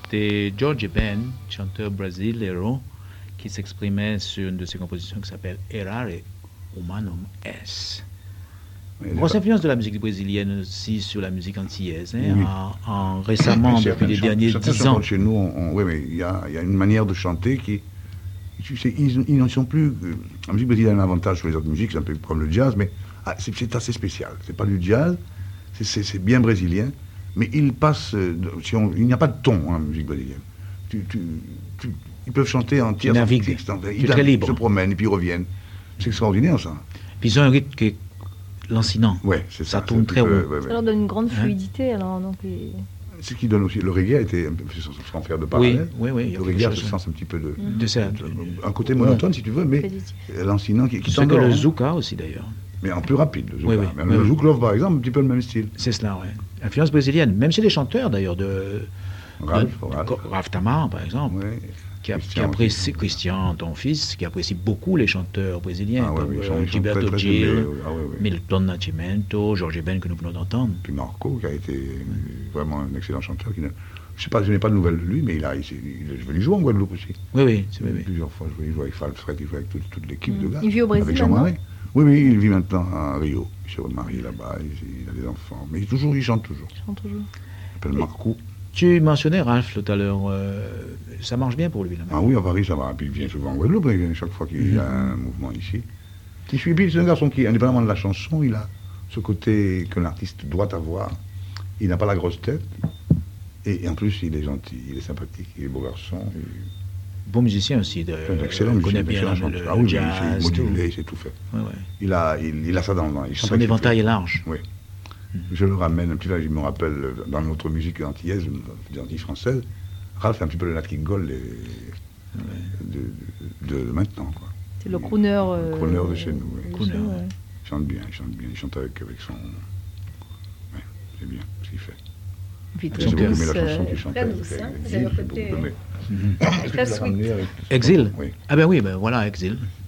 c'était George Ben, chanteur brasileiro, qui s'exprimait sur une de ses compositions qui s'appelle Errare Humanum Est. Grosse influence de la musique brésilienne aussi sur la musique antillaise. Oui. Récemment, depuis les derniers 10 ans. Chez nous, oui, mais il y a une manière de chanter qui... Tu sais, ils n'en sont plus... La musique brésilienne a un avantage sur les autres musiques, c'est un peu comme le jazz, mais c'est assez spécial. C'est pas du jazz, c'est bien brésilien, mais il passe... il n'y a pas de ton en musique brésilienne. Ils peuvent chanter en tiers. Ils très libre. Ils se promènent et puis ils reviennent. C'est extraordinaire, ça. Puis ils ont un rythme qui est lancinant. Ouais, c'est ça. Ça tourne très haut. Ça leur donne une grande fluidité, alors. Donc, c'est ce qui donne aussi. Le reggae a été, sans faire de parallèle. Oui. Le reggae a ce sens un petit peu un côté monotone, si tu veux, mais lancinant qui c'est que le zouk aussi, d'ailleurs. Mais en plus rapide, le zouk. Oui. Le zouk love, par exemple, un petit peu le même style. C'est cela, oui. Influence brésilienne. Même chez les chanteurs, d'ailleurs, Ralph Tamar, par exemple. Oui. Qui apprécie Christian, ton fils, qui apprécie beaucoup les chanteurs brésiliens, comme Gilberto Gil, Milton Nascimento, George Ben que nous venons d'entendre. Puis Marco, qui a été vraiment un excellent chanteur. Je n'ai pas de nouvelles de lui, mais je vais lui jouer en Guadeloupe aussi. Oui. Plusieurs fois, je vais jouer avec Alfred, il joue avec toute l'équipe de gars. Il vit au Brésil avec Jean-Marie. Oui, il vit maintenant à Rio. Il s'est remarié là-bas, il a des enfants. Mais il chante toujours. Il s'appelle Marco. Tu mentionnais Ralph tout à l'heure, ça marche bien pour lui là-bas. Ah oui, à Paris ça va, puis il vient souvent en Guadeloupe, chaque fois qu'il y a un mouvement ici. C'est un garçon qui, indépendamment de la chanson, il a ce côté que l'artiste doit avoir. Il n'a pas la grosse tête, et en plus il est gentil, il est sympathique, il est beau garçon. Bon musicien aussi, un excellent musicien, bien le jazz, il sait moduler, il sait tout faire. Il a ça dans le... Son éventail est large. Oui. Je le ramène un petit peu, je me rappelle, dans notre musique antillaise, anti-française, Ralph est un petit peu le Nat King Cole de maintenant, quoi. C'est le crooner... crooner de chez nous, oui. Crooner, il chante bien, il chante avec son... Oui, c'est bien ce qu'il fait. Puis j'ai beaucoup aimé la chanson qu'il chantait avec douce, Exil, j'ai beaucoup aimé. Très sweet. Exil. Oui. Ah ben oui, voilà, Exil.